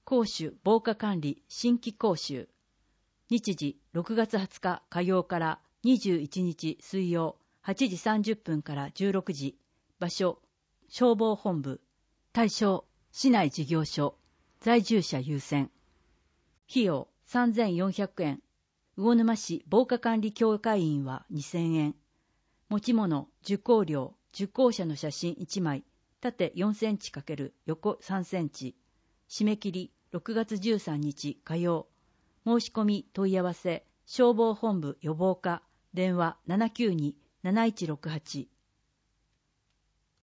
公衆防火管理新規講習。日時6月20日火曜から21日水曜8時30分から16時。場所、消防本部。対象、市内事業所。在住者優先。費用3400円。魚沼市防火管理協会員は2000円。持ち物、受講料、受講者の写真1枚。縦4センチ×横3センチ。締め切り6月13日火曜。申し込み問い合わせ消防本部予防課電話792-7168